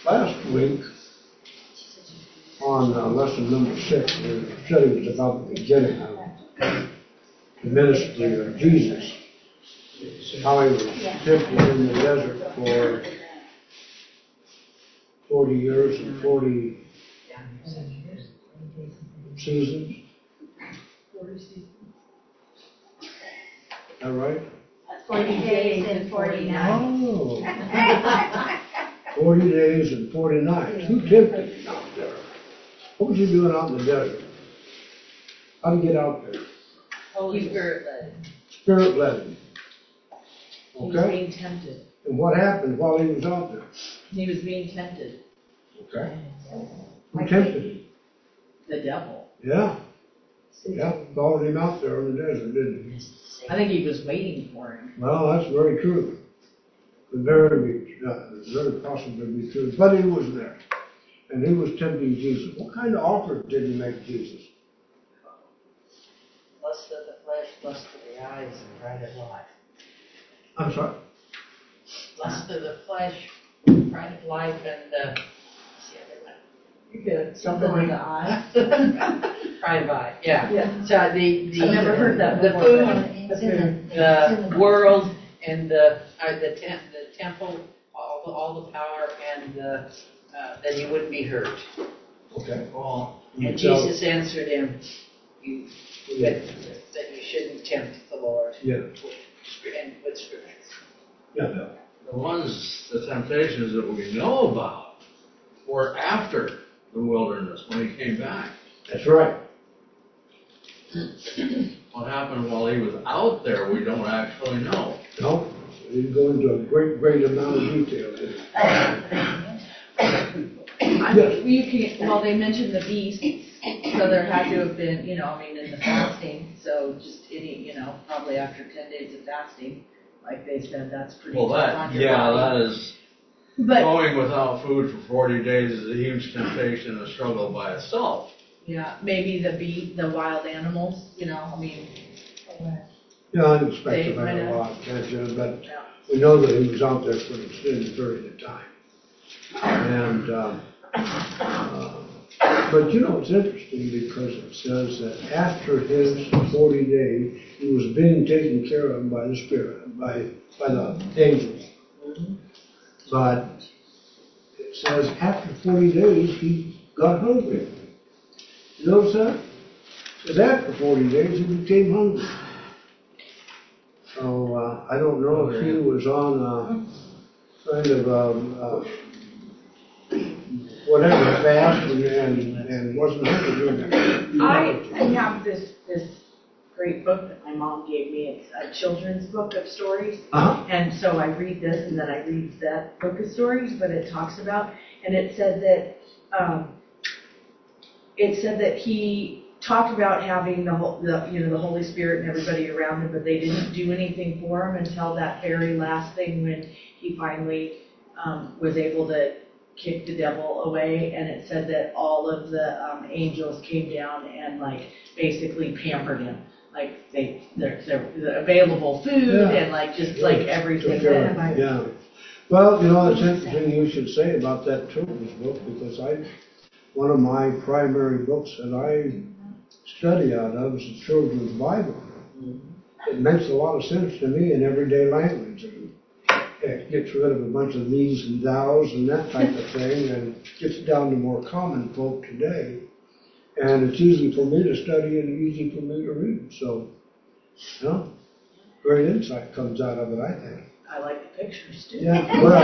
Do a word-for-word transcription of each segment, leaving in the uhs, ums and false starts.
Last week, on uh, lesson number six, we studied about the beginning of the ministry of Jesus, how he was tempted in the desert for forty years and forty seasons. Is that right? forty days and forty nights. Oh. forty days and forty nights. Who tempted him out there? What was he doing out in the desert? How did he get out there? Holy Spirit led him. Spirit led him. He was Okay? being tempted. And what happened while he was out there? He was being tempted. Okay. Who tempted him? The devil. Yeah. Yeah. Followed him out there in the desert, didn't he? I think he was waiting for him. Well, that's very true. Could very, uh, very possibly be true. But he was there. And he was tempting Jesus. What kind of offer did he make Jesus? Lust of the flesh, lust of the eyes, and pride of life. I'm sorry? Lust of the flesh, pride of life, and uh, what's the other one? You could something in the eye. Pride of eye, yeah. Yeah. So the, the I've never heard that the before. food, It's in the, the world, and the uh, the, tem- the temple, all the, all the power, and the, uh, that he wouldn't be hurt. Okay. All. You And tell- Jesus answered him, you that, that you shouldn't tempt the Lord. Yeah. With, and with scriptures. Yeah, Bill. The ones, the temptations that we know about were after the wilderness when he came back. That's right. What happened while he was out there, we don't actually know. No, he didn't go into a great, great amount of detail, did he? I think you can, well, they mentioned the beasts, so there had to have been, you know, I mean, in the fasting, so just any, you know, probably after ten days of fasting, like they said, that's pretty Well, tough that, on your yeah, body. that is, But, going without food for forty days is a huge temptation and a struggle by itself. yeah, maybe the beast, the wild animals, you know, I mean, Yeah, I didn't expect They to pay might a have- lot of attention, but yeah. we know that he was out there for an extended period of time. And, um, uh, but you know, it's interesting because it says that after his forty days, he was being taken care of by the Spirit, by, by the angels. But it says after forty days, he got hungry. You notice that? It says after forty days, he became hungry. So uh, I don't know if he was on a kind of a, uh, whatever fast and, and, and wasn't hungry during that. I have this, this great book that my mom gave me. It's a children's book of stories. Uh-huh. And so I read this and then I read that book of stories, but it talks about, and it said that, um, it said that he talked about having the whole, the, you know, the Holy Spirit and everybody around him, but they didn't do anything for him until that very last thing when he finally, um, was able to kick the devil away. And it said that all of the, um, angels came down and like basically pampered him. Like they, they're, they're available food Yeah. and like just like everything. Sure. that- Yeah. Well, you know, it's interesting you should say about that children's book because I, one of my primary books that I study out of is the Children's Bible. It makes a lot of sense to me in everyday language. And it gets rid of a bunch of these and thous and that type of thing and gets down to more common folk today. And it's easy for me to study and easy for me to read. So, you know, great insight comes out of it, I think. I like the pictures too. Yeah, well,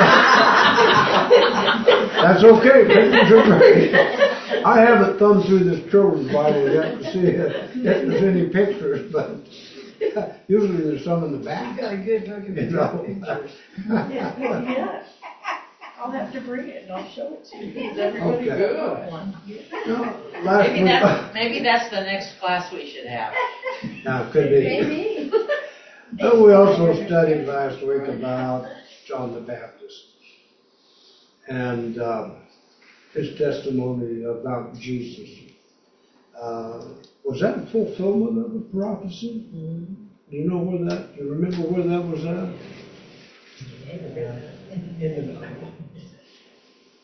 that's okay. Pictures are great. I haven't thumbed through this children's Bible yet to see if, if there's any pictures, but usually there's some in the back. Got a good look at You know. Yeah. I'll have to bring it and I'll show it to you. Because everybody Okay. got one. No, last Maybe week, that's, maybe that's the next class we should have. yeah, could be. Maybe. And we also studied last week about John the Baptist and uh, his testimony about Jesus. Uh, was that a fulfillment of a prophecy? Mm-hmm. Do you know where that, do you remember where that was at?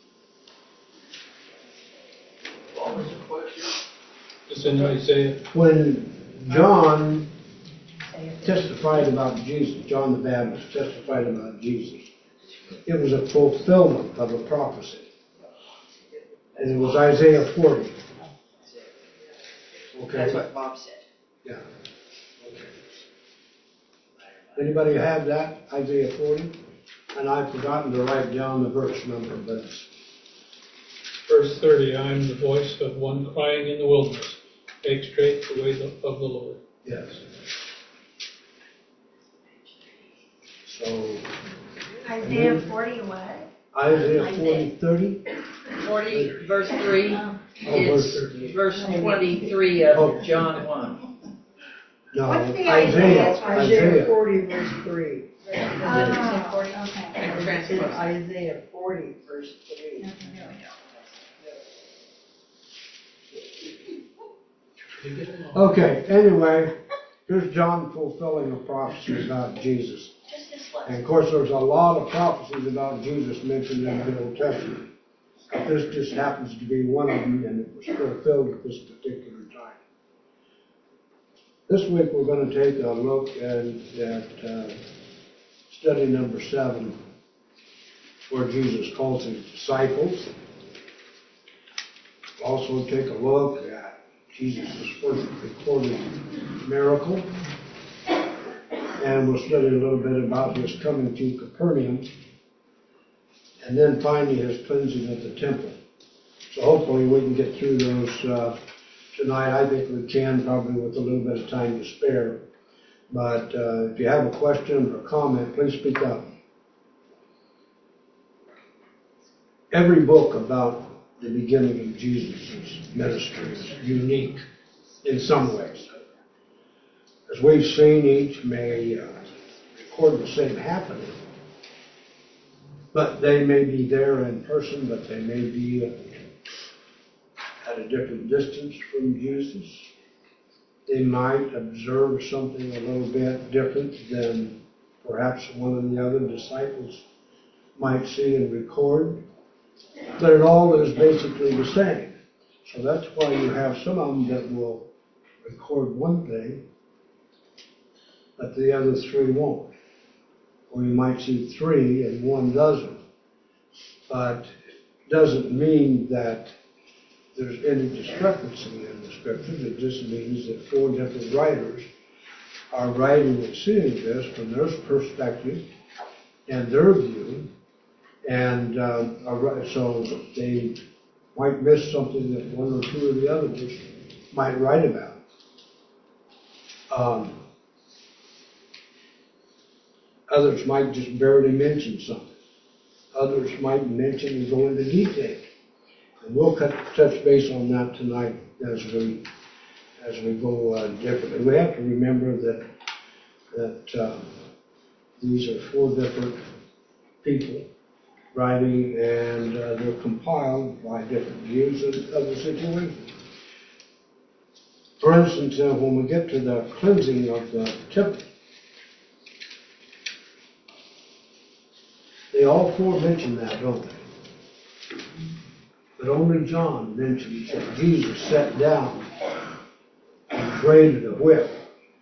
It's in Isaiah. When John testified about Jesus, John the Baptist testified about Jesus, it was a fulfillment of a prophecy. And it was Isaiah forty. Okay. That's what Bob said. Yeah. Okay. Anybody have that, Isaiah forty? And I've forgotten to write down the verse number, but it's Verse thirty, I am the voice of one crying in the wilderness, make straight the way of the Lord. yes. So Isaiah forty what? Isaiah forty, thirty? Forty, verse three, Oh, verse is thirty. verse twenty-three of John one. No, What's the Isaiah. Isaiah? Isaiah. forty, verse three. Oh, okay. And It's transpose. Isaiah forty, verse three. Okay, here we go. Okay, anyway, here's John fulfilling a prophecy about Jesus. Just this one. And of course, there's a lot of prophecies about Jesus mentioned in the Old Testament. This just happens to be one of them, and it was fulfilled at this particular time. This week, we're going to take a look at, at uh, study number seven, where Jesus calls his disciples. We'll also take a look at Jesus' first recorded miracle. And we'll study a little bit about his coming to Capernaum. And then finally his cleansing of the temple. So hopefully we can get through those uh, tonight. I think we can, probably with a little bit of time to spare. But uh, if you have a question or comment, please speak up. Every book about the beginning of Jesus' ministry is unique in some ways. As we've seen, each may uh, record the same happening, but they may be there in person, but they may be at a different distance from Jesus. They might observe something a little bit different than perhaps one of the other disciples might see and record. But it all is basically the same. So that's why you have some of them that will record one thing, but the other three won't. Or you might see three and one doesn't. But it doesn't mean that there's any discrepancy in the scriptures. It just means that four different writers are writing and seeing this from their perspective and their view. And um, so they might miss something that one or two of the others might write about. Um, others might just barely mention something. Others might mention and go into detail. And we'll cut, touch base on that tonight as we as we go uh, differently. We have to remember that that uh, these are four different people writing, and uh, they're compiled by different views of, of the situation. For instance, uh, when we get to the cleansing of the temple, they all four mention that, don't they? But only John mentions that Jesus sat down and braided a whip,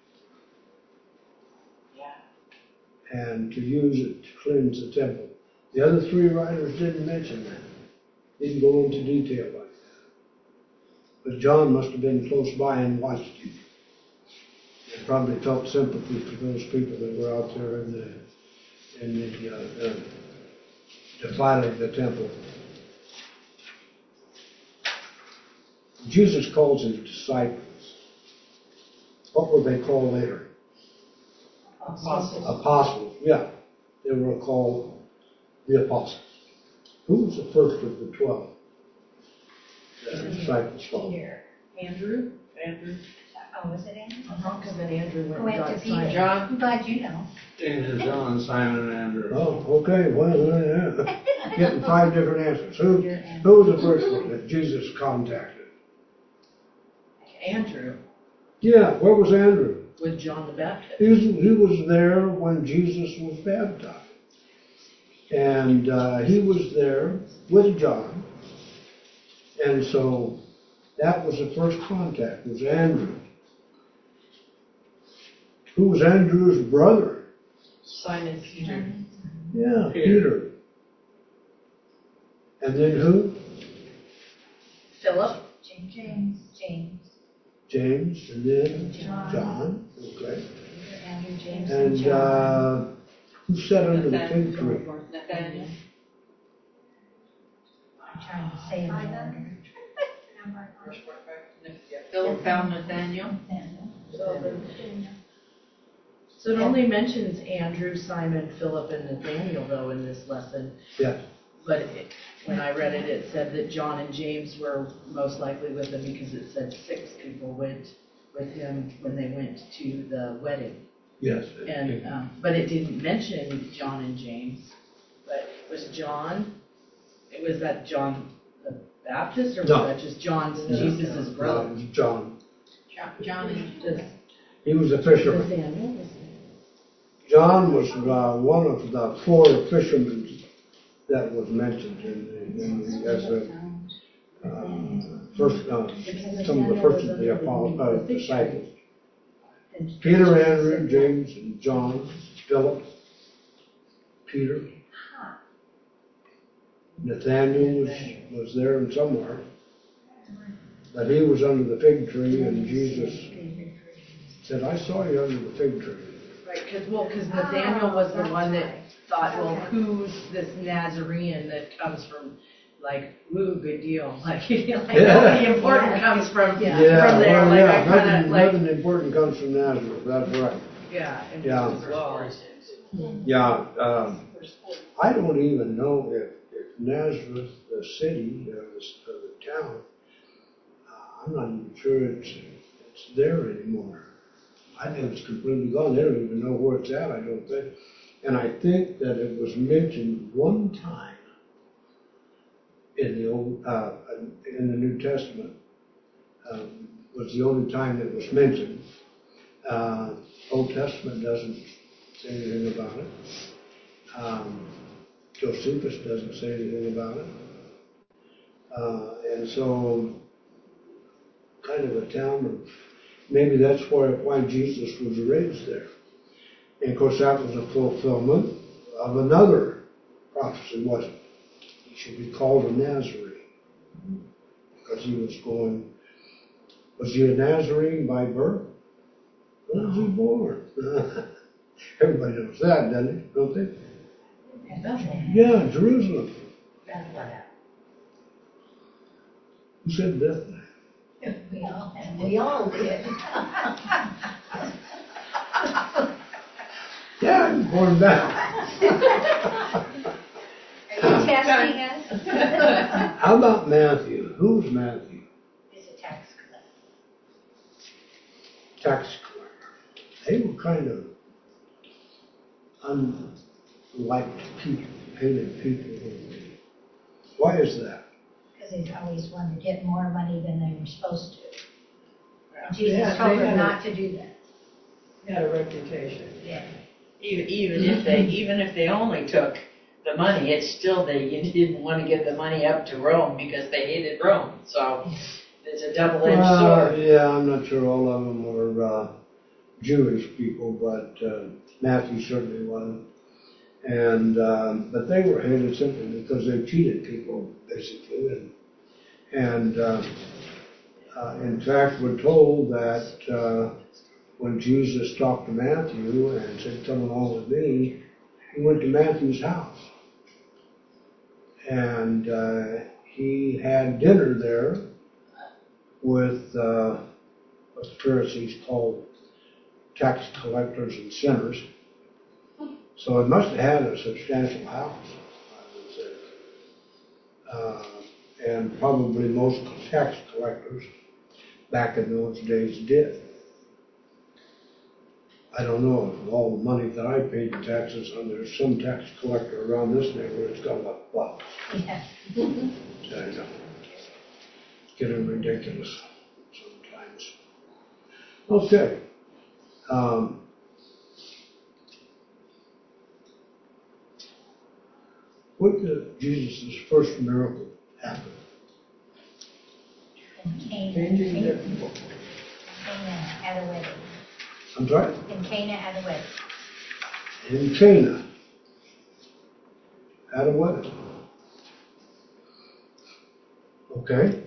and to use it to cleanse the temple. The other three writers didn't mention that. Didn't go into detail like that. But John must have been close by and watched it. And probably felt sympathy for those people that were out there in the in the uh, uh, defiling the temple. Jesus calls his disciples. What were they called later? Apostles. Apostles. Yeah, they were called the apostles. Who was the first of the twelve? The disciples followed. Peter. Andrew? Andrew. Oh, was it Andrew? Uh-huh, because then Andrew went and Went got to Peter. Simon. John. I'm glad you know. James, John, Simon, and Andrew. Oh, okay. Well, yeah. Getting five different answers. Who, who was the first one that Jesus contacted? Andrew Yeah, where was Andrew? with John the Baptist. He was, he was there when Jesus was baptized. And uh, he was there with John. And so That was the first contact, was Andrew. Who was Andrew's brother? Simon Peter. Yeah, Peter. Peter. And then who? Philip, James. James. James. James, and then John. John. Okay. Andrew, James, and And John. uh, who sat under the fig tree? Nathaniel. I'm trying to say it in order. Philip found Nathaniel. so it only mentions Andrew, Simon, Philip, and Nathaniel though in this lesson. Yes. But it, when I read it, it said that John and James were most likely with him because it said six people went with him when they went to the wedding. Yes. And um, but it didn't mention John and James. But it was John. It was that John the Baptist, or was No. that just John, No, Jesus' no, brother? it was John. John, John and Does He was a fisherman. Nathaniel? John was uh, one of the four fishermen that was mentioned in the, in the as a uh, first, uh, some of the first of the apostles, uh, disciples. Peter, Andrew, James, and John, Philip, Peter. Nathaniel was, was there and somewhere. But he was under the fig tree, and Jesus said, I saw you under the fig tree. Right, because well, because Nathaniel was the one that thought, well, who's this Nazarene that comes from, like, woo, good deal. Like, you know, like Yeah. nobody important comes from Yeah. from there. well, Like, yeah, I kind of nothing, like, nothing important comes from Nazareth, that's right. yeah, and Yeah. as well. Yeah, um, I don't even know if, if Nazareth, the city, uh, the, uh, the town, uh, I'm not even sure it's, it's there anymore. I think it's completely gone. They don't even know where it's at, I don't think. And I think that it was mentioned one time in the old, uh, in the New Testament. Um, was the only time that was mentioned. Uh, Old Testament doesn't say anything about it. Um, Josephus doesn't say anything about it. Uh, and so, kind of a town of, maybe that's why, why Jesus was raised there. And of course, that was a fulfillment of another prophecy, wasn't it? He should be called a Nazarene. Because he was going, was he a Nazarene by birth? Where was he born? Everybody knows that, doesn't it? Don't they? Bethlehem. Yeah, Jerusalem. Bethlehem. Who said Bethlehem? We all, we all did. Yeah, he was born back. Are you testing us? How about Matthew? Who's Matthew? He's a tax collector. Tax collector. They were kind of unliked people, hated people. weren't they? Why is that? Because they always wanted to get more money than they were supposed to. And Yeah, Jesus they told them had a- not to do that. Had a reputation. Yeah. Even, even if they, even if they only took the money, it's still they you didn't want to give the money up to Rome because they hated Rome. So it's a double-edged Well, sword. yeah, I'm not sure all of them were uh, Jewish people, but uh, Matthew certainly was. And um, but they were hated simply because they cheated people, basically. And, and uh, uh, in fact, we're told that uh, when Jesus talked to Matthew and said, "Come along with me," he went to Matthew's house, and uh, he had dinner there with uh, what the Pharisees called tax collectors and sinners. So it must have had a substantial house, I would say. Uh, and probably most tax collectors back in those days did. I don't know if all the money that I paid in taxes, and there's some tax collector around this neighborhood that's got enough bucks. Yeah. I know. It's getting ridiculous sometimes. Okay. Um, when did Jesus' first miracle happen? in Cana. Changing their, Cana at a wedding. I'm sorry? In Cana at a wedding. In Cana. At a wedding. Okay.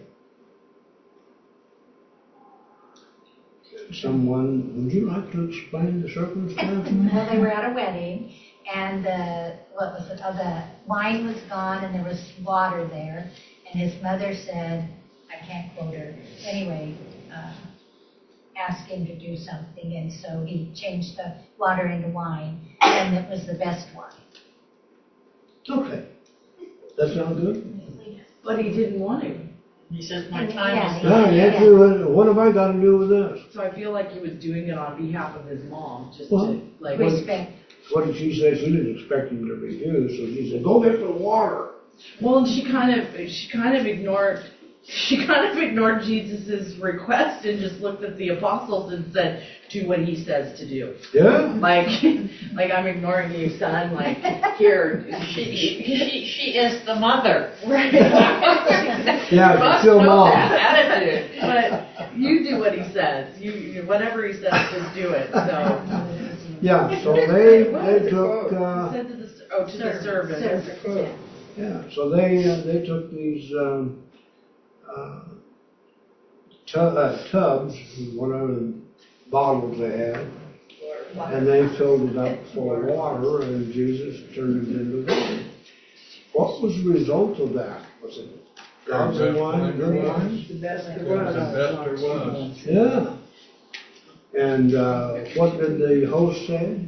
Can someone, would you like to explain the circumstances? Well, they were at a wedding, and the, what was it, oh, the wine was gone, and there was water there, and his mother said, I can't quote her, anyway, uh, asked him to do something, and so he changed the water into wine, and it was the best wine. Okay. That sound good? But he didn't want to. He says, my Yeah, time is yeah. not Yeah, yet. actually, what have I got to do with this? So I feel like he was doing it on behalf of his mom, just Well, to, like, Respect. What did she say? She didn't expect him to refuse, so she said, go get the water. well, and she kind of, she kind of ignored, she kind of ignored Jesus's request and just looked at the apostles and said, do what he says to do. Yeah? Like, like I'm ignoring you, son. Like, here, She, she, she, she is the mother. right? Yeah, You she's must still know mom. that attitude. But you do what he says. You, you whatever he says, just do it. So Yeah, so they, What they was the took, quote? uh, said to the oh to the servant. There's a quote. yeah, so they, uh, they took these, um, uh, tu- uh, tubs, whatever bottles they had, and they filled it up full of water, and Jesus turned it into wine. What was the result of that? Was it lousy Best wine, wine good there wine? It's the best there It was was. the best there was. Yeah. And, uh, what did the host say?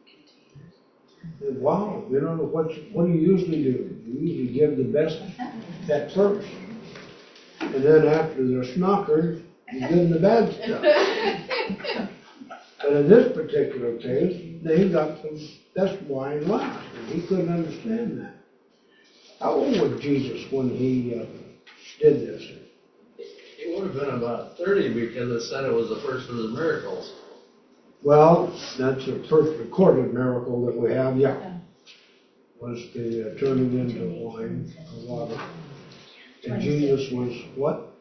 Wow, you know, what, you- what do you usually do? You usually give the best at first. And then after they're snockered, you give them the bad stuff. But in this particular case, they got the best wine last, and he couldn't understand that. How old was Jesus when he uh, did this? He would have been about thirty because it said it was the first of the miracles. Well, that's the first recorded miracle that we have, yeah. Was the uh, turning into wine or water. And Jesus was what?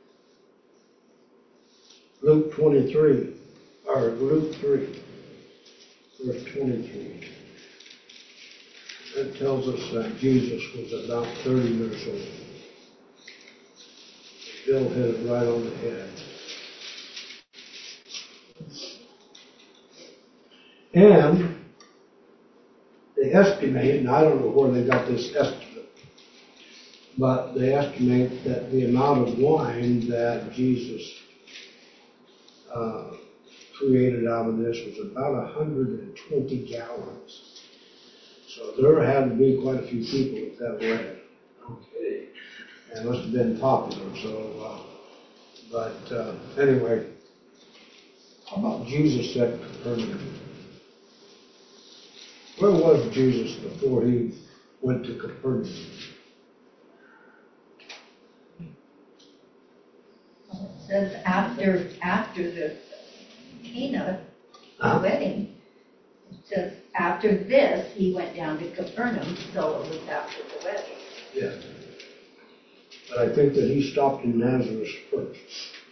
Luke twenty-three, or Luke three, verse twenty-three. It tells us that Jesus was about thirty years old. Bill hit it right on the head. And they estimate, and I don't know where they got this estimate, but they estimate that the amount of wine that Jesus uh, created out of this was about one hundred twenty gallons. So there had to be quite a few people at that wedding. Okay. And it must have been popular, so, uh, but uh, anyway, how about Jesus at Capernaum? Where was Jesus before he went to Capernaum? It says after, after the Cana Huh? wedding, it says after this, he went down to Capernaum, so it was after the wedding. Yeah. But I think that he stopped in Nazareth first.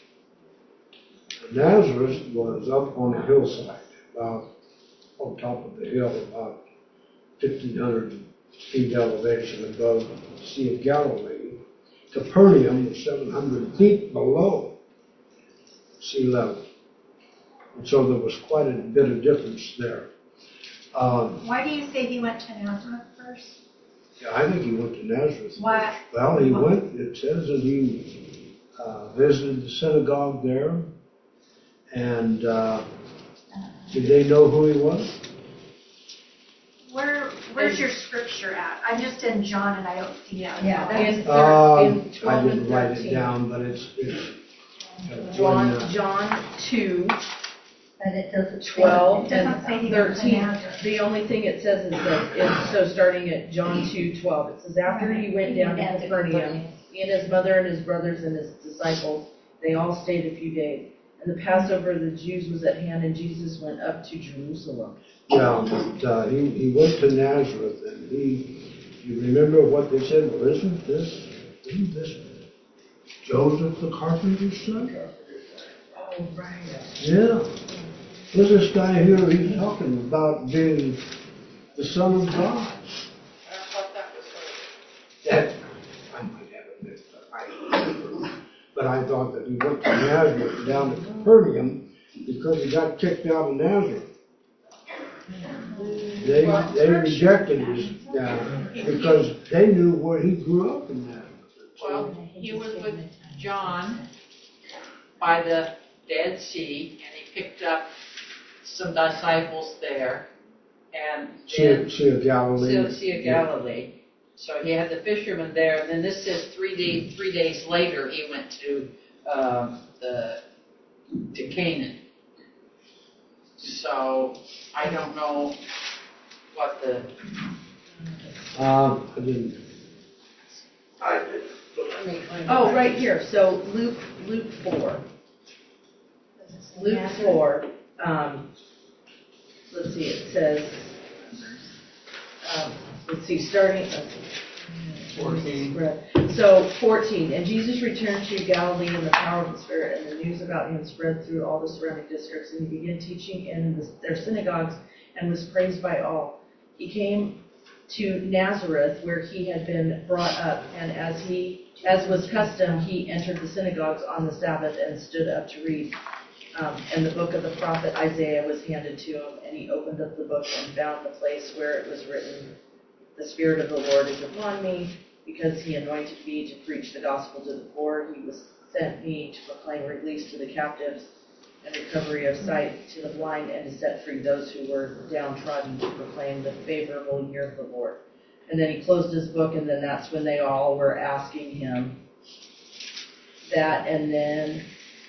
Nazareth was up on a hillside, about on top of the hill, about fifteen hundred feet elevation above the Sea of Galilee. Capernaum was seven hundred feet below sea level. And so there was quite a bit of difference there. Um, Why do you say he went to Nazareth first? yeah, I think he went to Nazareth. Why? First. Well, he went, it says that he uh, visited the synagogue there. And uh, did they know who he was? Where, where's your scripture at? I'm just in John and I don't see it. Yeah, In, that's, Uh, in I twelve and didn't write it thirteen. down, but it's, it's John, when, uh, John two, but it doesn't say. twelve, It doesn't say and he went to thirteen. Nazareth. The only thing it says is that, it's, so starting at John two, twelve, it says, after he went down to Capernaum, he and his mother and his brothers and his disciples, they all stayed a few days. And the Passover of the Jews was at hand, and Jesus went up to Jerusalem. yeah, but, uh, he, he went to Nazareth, and he, you remember what they said? Well, isn't this, isn't this Joseph the carpenter's son? Oh, right. Yeah. There's this guy here, he's talking about being the Son of God. I thought that was her. That, I might have it mixed up. I don't remember. But I thought that he went to Nazareth down to Capernaum because he got kicked out of Nazareth. They, Well, they rejected his, uh, because they knew where he grew up in Nazareth. Well, he was with John by the Dead Sea, and he picked up some disciples there, and then Sea, sea of Galilee. Sea, sea of Galilee. So he had the fishermen there, and then this says three days three days later he went to um, the to Canaan. So I don't know what the Uh, I didn't. I did. let me find Oh, it. right here, so Luke, Luke four. Luke four, um, let's see, it says, um, let's see, starting, Fourteen. so fourteen, and Jesus returned to Galilee in the power of the Spirit, and the news about him spread through all the surrounding districts, and he began teaching in the, their synagogues and was praised by all. He came to Nazareth, where he had been brought up, and as he, as was custom, he entered the synagogues on the Sabbath and stood up to read. Um, and the book of the prophet Isaiah was handed to him, and he opened up the book and found the place where it was written, "The Spirit of the Lord is upon me, because he anointed me to preach the gospel to the poor. He was sent me to proclaim release to the captives and recovery of sight to the blind, and to set free those who were downtrodden, to proclaim the favorable year of the Lord." And then he closed his book, and then that's when they all were asking him that, and then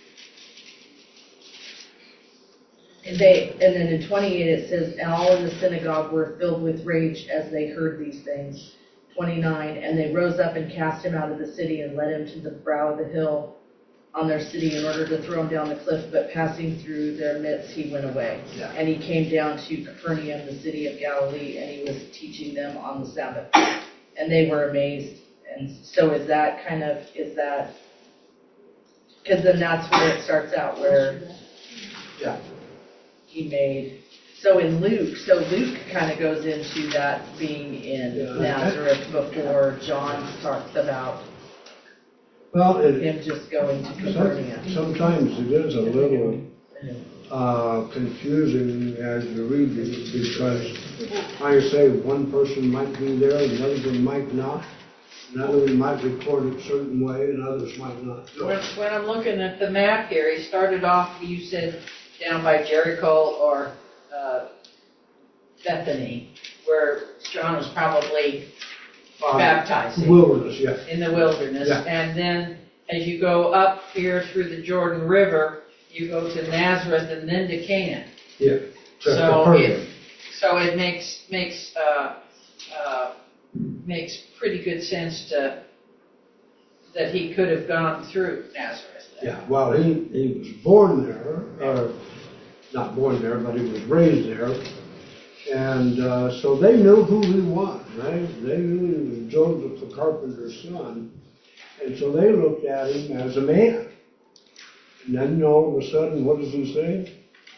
they, and then in twenty-eight it says, "And all in the synagogue were filled with rage as they heard these things." twenty-nine, "And they rose up and cast him out of the city and led him to the brow of the hill on their city in order to throw him down the cliff, but passing through their midst he went away. Yeah. And he came down to Capernaum, the city of Galilee, and he was teaching them on the Sabbath. And they were amazed." And so is that kind of, is that, because then that's where it starts out, where Yeah. he made, so in Luke, so Luke kind of goes into that being in Yeah. Nazareth before John talks about Well, it, him just going to some, Capernaum. sometimes it is a little uh, confusing as you read these, because, like I say, one person might be there, another one might not. Another one might record it a certain way, and others might not. When, when I'm looking at the map here, he started off, you said, down by Jericho or uh, Bethany, where John was probably Uh, baptizing Wilderness, yeah. in the wilderness. Yeah. And then as you go up here through the Jordan River, you go to Nazareth and then to Canaan. Yeah. To So Capernaum. it, so it makes makes uh, uh, makes pretty good sense to that he could have gone through Nazareth. Then. Yeah, well, he, he was born there, or not born there, but he was raised there. And uh, so they knew who he was, right? They knew he was Joseph the carpenter's son. And so they looked at him as a man. And then all of a sudden, what does he say?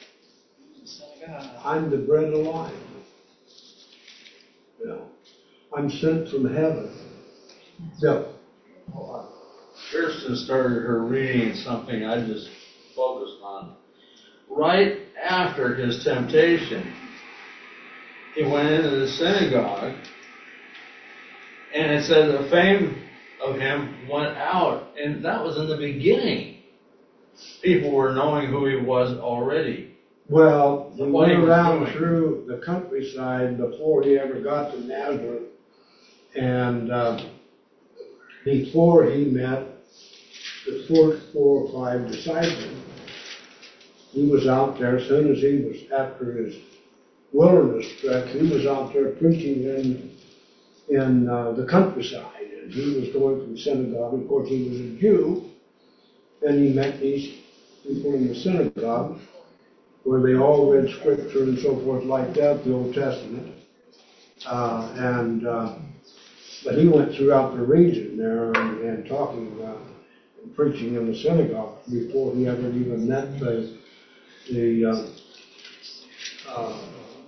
I'm the bread of life. You know, I'm sent from heaven. Yeah. Kirsten started her reading something I just focused on. Right after his temptation, he went into the synagogue, and it said the fame of him went out, and that was in the beginning. People were knowing who he was already. Well, he What went he was around doing. through the countryside before he ever got to Nazareth. And uh, before he met the first four or five disciples, he was out there as soon as he was after his wilderness trek. He was out there preaching in in uh, the countryside, and he was going from synagogue. Of course, he was a Jew, and he met these people in the synagogue where they all read scripture and so forth like that, the Old Testament. Uh, and uh, but he went throughout the region there and, and talking. Uh, preaching in the synagogue before he ever even met the, the, uh, uh,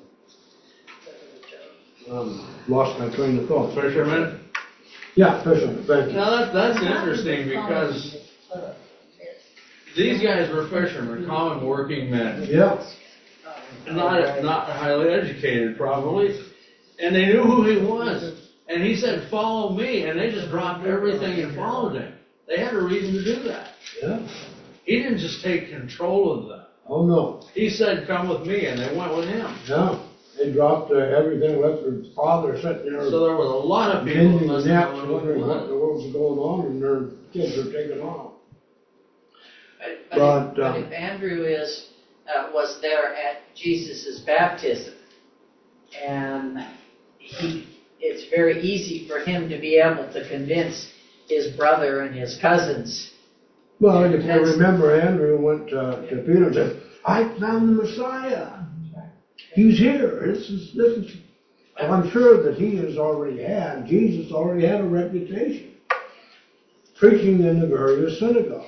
um, lost my train of thought. Fisherman? Yeah, fisherman, thank you. Now that, that's interesting because these guys were fishermen, common working men. Yeah. Not, not highly educated probably. And they knew who he was. And he said, follow me. And they just dropped everything and followed him. They had a reason to do that. Yeah. He didn't just take control of them. Oh, no. He said, come with me, and they went with him. Yeah. They dropped uh, everything, left their father sitting there. So there was a lot of people mending who must the have nets, known who he wondering what in the was. world's going on, and their kids are taken off. But, but, But, if, but um, if Andrew is, uh, was there at Jesus' baptism, and he, it's very easy for him to be able to convince his brother and his cousins. Well, if you That's- remember, Andrew went uh, to Peter and said, I found the Messiah. He's here. This is, this is. Well, I'm sure that he has already had, Jesus already had a reputation preaching in the various synagogues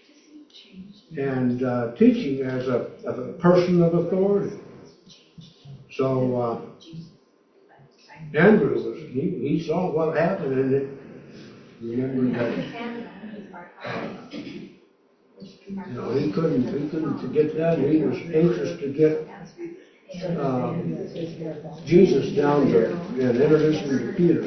and uh, teaching as a, as a person of authority. So uh, Andrew was, he, he saw what happened and it, remember that, you know, he couldn't, he couldn't forget that. He was anxious to get um, Jesus down to and introduce him to Peter.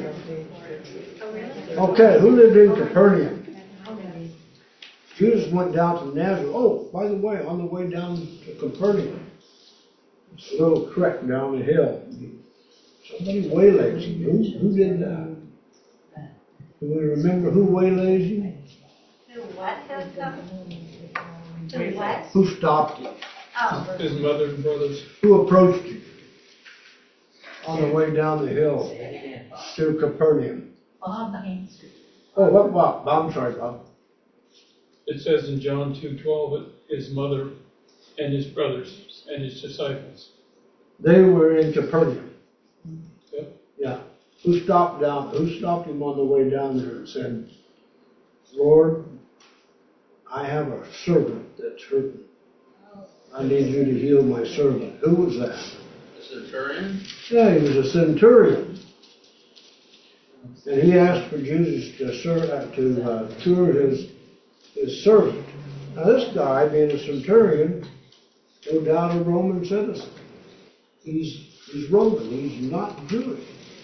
Okay, who lived in Capernaum? Jesus went down to Nazareth. Oh, by the way, on the way down to Capernaum, it's a little creek down the hill. Somebody waylays him. Who, who did that? Do we remember who waylays him? Who what does something? Who what? Who stopped him? Oh, His mother and brothers. Who approached him on the way down the hill to Capernaum? Bob. Oh, what Bob? I'm sorry, Bob. It says in John two twelve, his mother and his brothers and his disciples. They were in Capernaum. Yep. Yeah. Who stopped down? Who stopped him on the way down there and said, Lord, I have a servant that's hurting. I need you to heal my servant. Who was that? The centurion? Yeah, he was a centurion. And he asked for Jesus to, ser- uh, to uh, cure his, his servant. Now this guy, being a centurion, no doubt a Roman citizen. He's, he's Roman. He's not Jewish.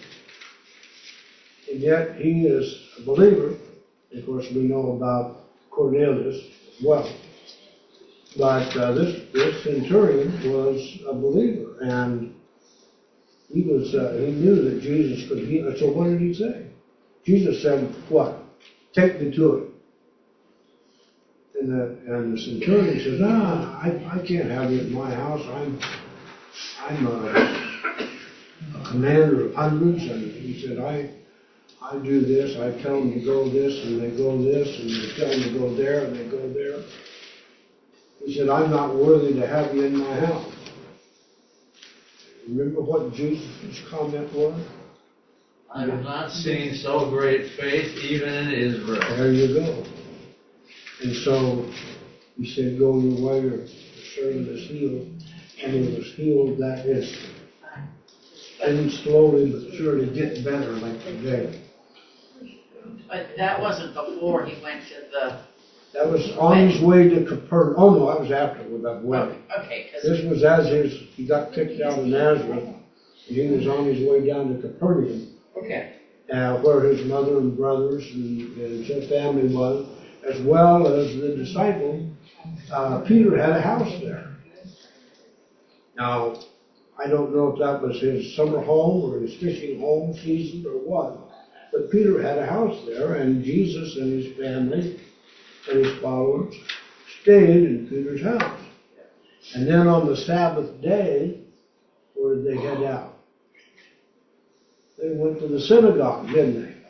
And yet he is a believer. Of course, we know about Cornelius as well. But uh, this, this centurion was a believer, and he was uh, he knew that Jesus could heal. So what did he say? Jesus said, "What? Take me to him." And the and the centurion says, "Ah, I, I can't have you in my house. I'm I'm a, a commander of hundreds." And he said, "I I do this. I tell them to go this, and they go this, and they tell them to go there, and they go there." He said, "I'm not worthy to have you in my house." Remember what Jesus' comment was? I have not seen so great faith even in Israel. There you go. And so he said, "Go your way, your servant is healed." And he was healed that instant. And slowly but surely get better like today. But that wasn't before he went to the. That was on his way to Capernaum. Oh no, that was after with that wedding. Okay, because This was as his, he got kicked out of Nazareth, and he was on his way down to Capernaum, okay, uh, where his mother and brothers and, and his family was, as well as the disciple. Uh, Peter had a house there. Now, I don't know if that was his summer home or his fishing home season or what, but Peter had a house there, and Jesus and his family and his followers stayed in Peter's house. And then on the Sabbath day, where did they head out? They went to the synagogue, didn't they?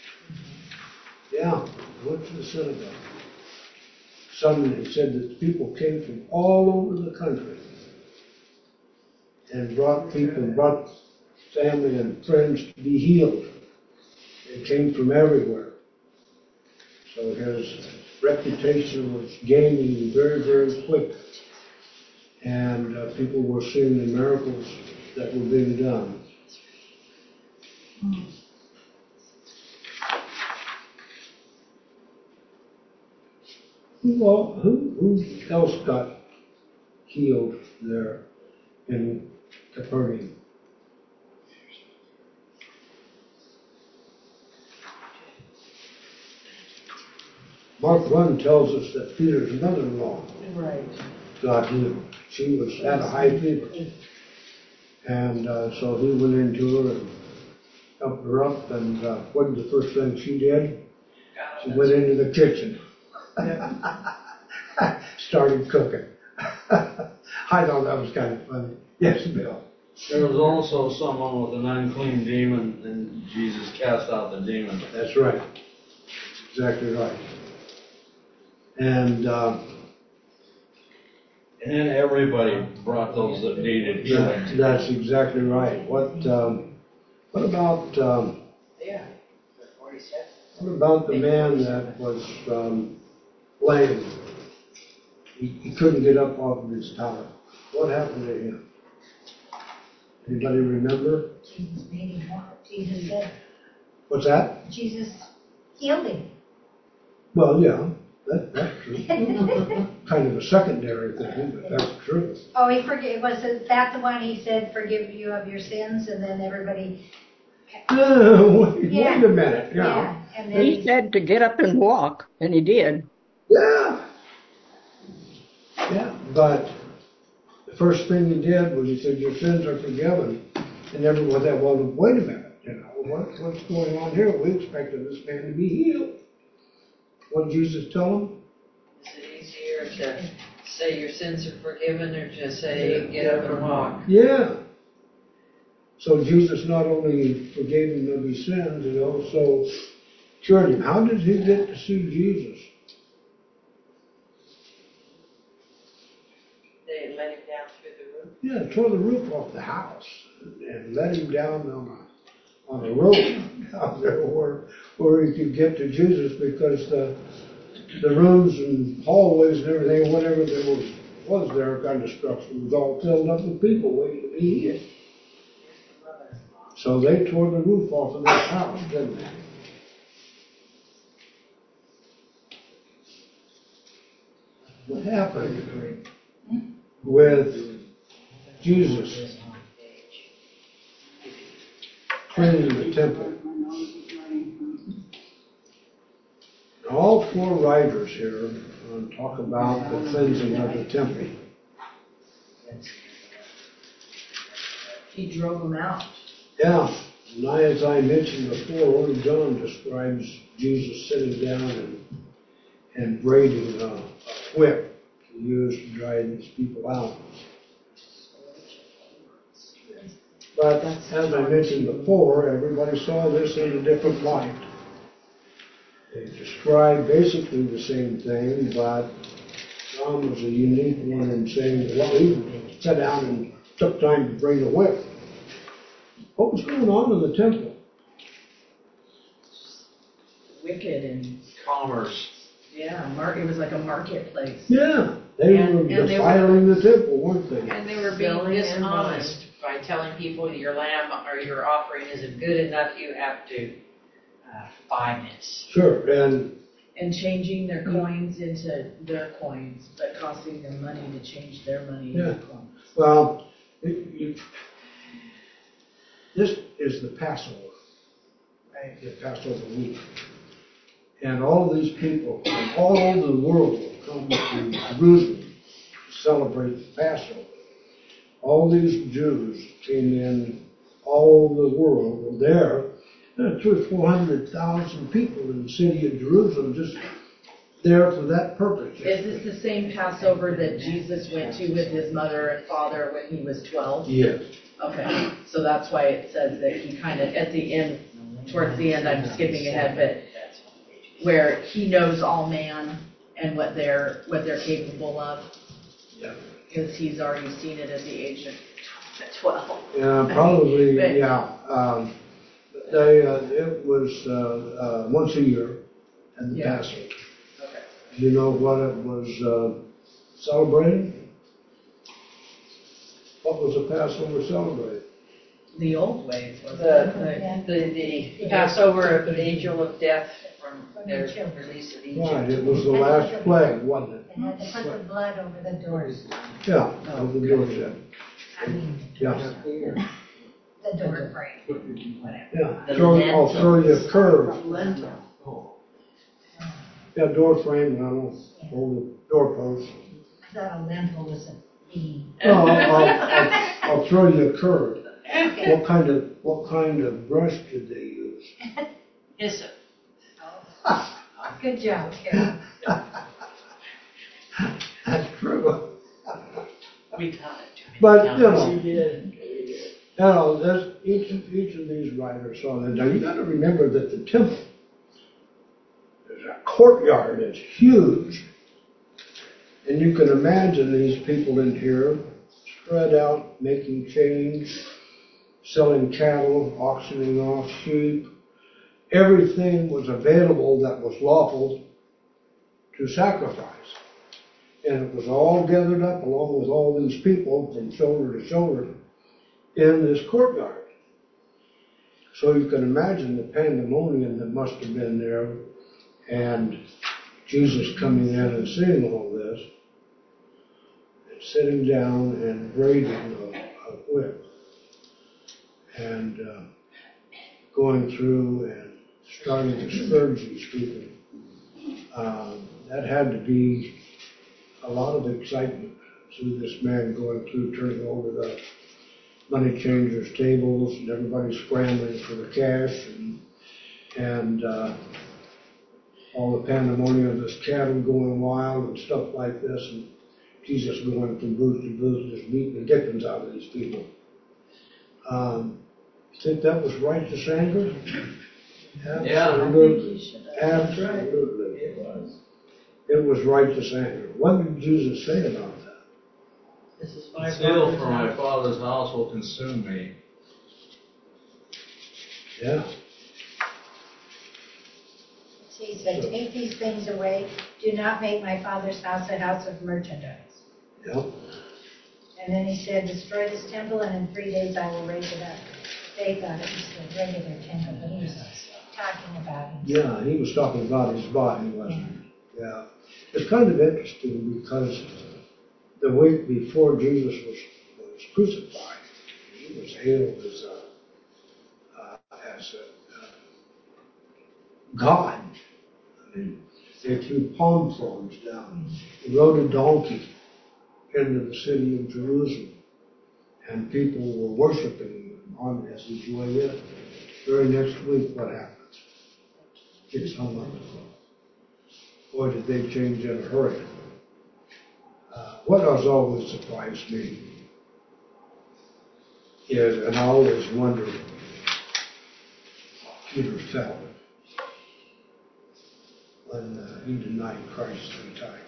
Yeah, they went to the synagogue. Sunday, it said that people came from all over the country and brought people, brought family and friends to be healed. They came from everywhere. So his reputation was gaining very, very quick. And uh, people were seeing the miracles that were being done. Well, who, who else got healed there in Capernaum? Mark one tells us that Peter's mother-in-law Right. got healed. She was had a high fever. And uh, so he went into her and helped her up. And uh, what was the first thing she did? She went into the kitchen. Started cooking. I thought that was kind of funny. Yes, Bill. There was also someone with an unclean demon, and Jesus cast out the demon. That's right. Exactly right. And uh, And then everybody brought those that needed healing. that, that's exactly right. What um, what about um, Yeah. forty-seven. what about the man that was um, lame? He, he couldn't get up off of his pallet. What happened to him? Anybody remember? Jesus made him walk. Jesus said, What's that? Jesus healed him. Well, yeah, that, that's true. Kind of a secondary thing, but that's true. Oh, he forgave, was it that the one he said, forgive you of your sins, and then everybody, Uh, wait, Yeah. wait a minute. Yeah. yeah, and then He said to get up and walk, and he did. Yeah. Yeah. But the first thing he did was he said, your sins are forgiven. And everyone said, well, wait a minute. You know, what, what's going on here? We expected this man to be healed. What did Jesus tell him? Is it easier to say your sins are forgiven or just say get up and walk? Yeah. So Jesus not only forgave him of his sins, he also cured him. How did he get to see Jesus? They let him down through the roof. Yeah, tore the roof off the house and let him down on a on a rope out there where where he could get to Jesus, because the the rooms and hallways and everything, whatever there was was there kind of structure, was all filled up with people waiting to be healed. So they tore the roof off of this house, didn't they? What happened with Jesus cleaning the temple? All four writers here um, talk about the cleansing of the temple. He drove them out. Yeah, and I, as I mentioned before, only John describes Jesus sitting down and, and braiding a, a whip he used to drive these people out. But as I mentioned before, everybody saw this in a different light. They describe basically the same thing, but John was a unique one in saying, well, he sat down and took time to bring the whip. What was going on in the temple? Wicked and, Commerce. yeah, mar- it was like a marketplace. Yeah, they And- were and they were- defiling the temple, weren't they? And they were being Selling and dishonest by telling people your lamb or your offering isn't good enough, you have to uh, buy this. Sure, and And changing their coins into their coins, but costing them money to change their money Yeah. into coins. well, it, you, this is the Passover, Right. the Passover week. And all these people from all over the world will come to Jerusalem to celebrate the Passover. All these Jews came in all over the world were there. There are three or four hundred thousand people in the city of Jerusalem just there for that purpose. Is this the same Passover that Jesus went to with his mother and father when he was twelve? Yes. Okay, so that's why it says that he kind of, at the end, towards the end, I'm skipping ahead, but where he knows all man and what they're, what they're capable of, Yeah. because he's already seen it at the age of twelve. Yeah, probably, But- yeah. Um, they, uh, it was uh, uh, once a year, and the Yeah. Passover. Okay. Do you know what it was uh, celebrating? What was the Passover celebrating? The old ways, wasn't The, it? the, the, the Passover of the angel of death from their release of Egypt. Right, it was the last plague, wasn't it? They had to put the blood over the doors. Yeah, over the doorstep. I mean, Yeah, the door frame, whatever. yeah. The Throw, I'll throw you a curve. Lentil. Yeah, door frame, I don't know, over the doorpost. I thought a lentil was a bean. No, I'll, I'll, I'll throw you a curve. Okay. What kind of, what kind of brush did they use? Hyssop. Good job, Carol. That's true. We taught it to me. But, you know, She did. you know, there's each of, each of these writers saw that. Now, you gotta remember that the temple, there's a courtyard, it's huge. And you can imagine these people in here spread out, making change, selling cattle, auctioning off sheep. Everything was available that was lawful to sacrifice. And it was all gathered up along with all these people from shoulder to shoulder in this courtyard. So you can imagine the pandemonium that must have been there, and Jesus coming in and seeing all this, and sitting down and braiding a, a whip, and uh, going through and starting to scourge these people. Um, that had to be a lot of excitement. See this man going through, turning over the money changers' tables, and everybody scrambling for the cash, and and uh, all the pandemonium of this cattle going wild and stuff like this, and Jesus going from booth to booth, just beating the dickens out of these people. Um, you think that was righteous anger? Absolutely. Absolutely. It was. It was righteous anger. What did Jesus say about that? This is my Zeal father's for my house. Father's house will consume me. Yeah. He said, take these things away. Do not make my Father's house a house of merchandise. Yeah. And then he said, destroy this temple, and in three days I will raise it up. They thought it was the regular temple, but he was talking about himself. Yeah, he was talking about his body, wasn't he? Yeah. It's kind of interesting because the week before Jesus was, was crucified, he was hailed as a, uh, as a uh, God. I mean, they threw palm fronds down. He rode a donkey into the city of Jerusalem, and people were worshiping him on as his way in. Very next week, what happens? Gets hung on the cross. Boy, did they change in a hurry. Uh, what has always surprised me is, and I always wondered how Peter felt when uh, he denied Christ three times.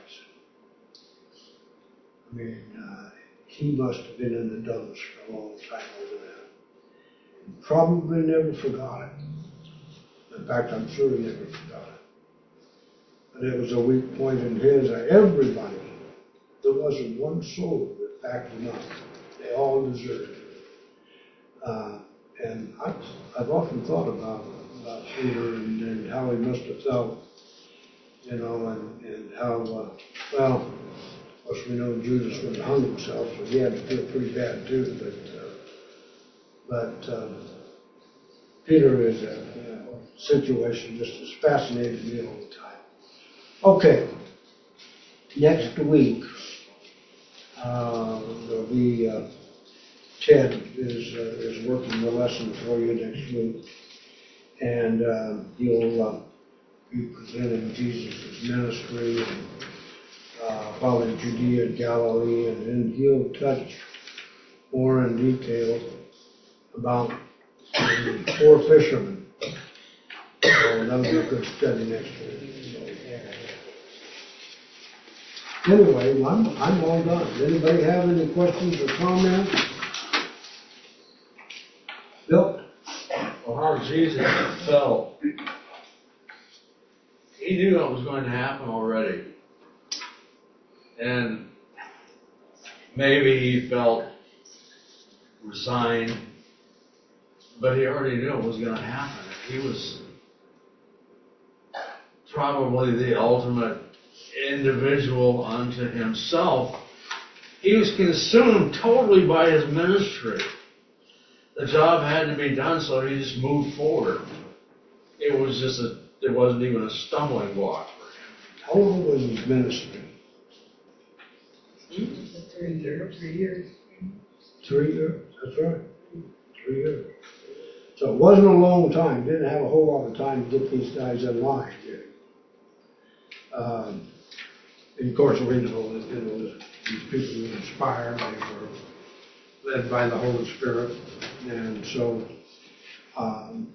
I mean, uh, he must have been in the dumps for a long time over that. He probably never forgot it. In fact, I'm sure he never forgot it. But it was a weak point in his. Uh, everybody, there wasn't one soul that backed him up. They all deserted him. Uh, and I've, I've often thought about, about Peter and, and how he must have felt, you know, and, and how, uh, well, of course we know Judas would have hung himself, so he had to feel pretty bad too, but, uh, but uh, Peter is a, a situation just has fascinated me all the time. Okay, next week, uh, there'll be, uh, Ted is uh, is working the lesson for you next week, and uh, he'll uh, be presenting Jesus' ministry and uh, while in Judea and Galilee, and then he'll touch more in detail about the four fishermen. So that'll be a good study next week. So. Anyway, I'm I'm all done. Anybody have any questions or comments? Bill? Well, how Jesus felt. He he knew that was going to happen already. And maybe he felt resigned, but he already knew it was going to happen. He was probably the ultimate individual unto himself. He was consumed totally by his ministry. The job had to be done, so he just moved forward. It was just a, it wasn't even a stumbling block for him. How long was his ministry? Three years. Three years. Three years, that's right. Three years. So it wasn't a long time. Didn't have a whole lot of time to get these guys in line. Did he? Um, and of course, we know that, you know, these people were inspired. They were led by the Holy Spirit. And so um,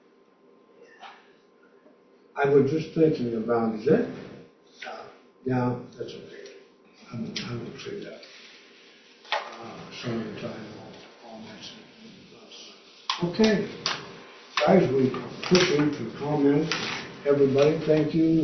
I was just thinking about, is that? Uh, yeah, that's okay. I won't, I won't say that. Uh, some of the time, all, all that stuff. Okay. Guys, we push you for comments. Everybody, thank you